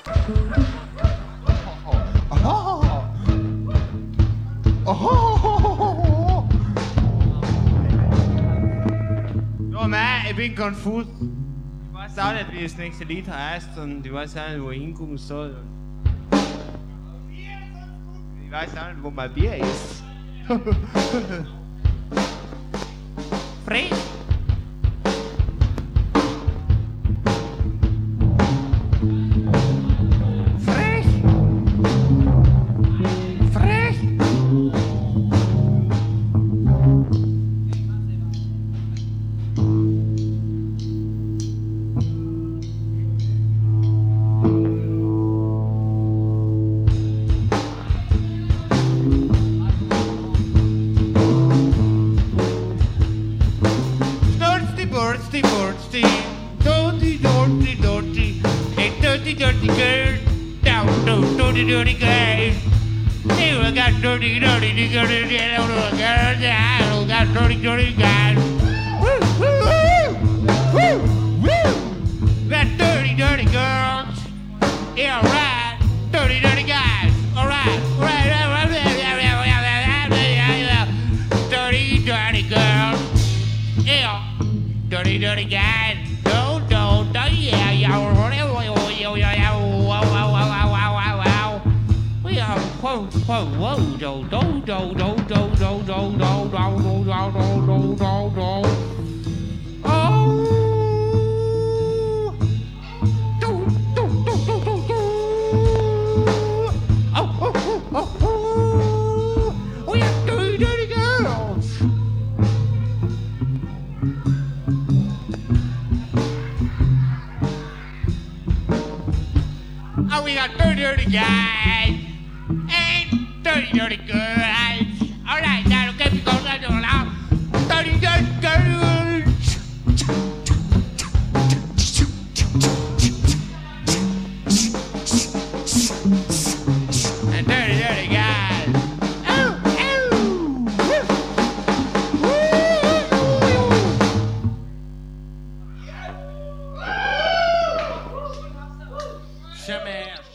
Ma, ich bin konfus. Ich weiß auch nicht, wie das nächste Lied heißt und ich weiß auch nicht, wo ich hinkommen soll. Ich weiß auch nicht, wo mein Bier ist. Frech. Frech. Frech. Dirty girl, down to dirty girl. You got dirty girl, I got dirty guys. Woo, woo, woo, woo, woo. Got dirty girls. Yeah, alright. Dirty guys. Alright, right. Dirty girls. Yeah, dirty guys. Don't, yeah, dirty girls. Oh, we got dirty guys and dirty girls. All right, now okay, we go now. Dirty girls. And dirty guys. Oh, woo. Some ass.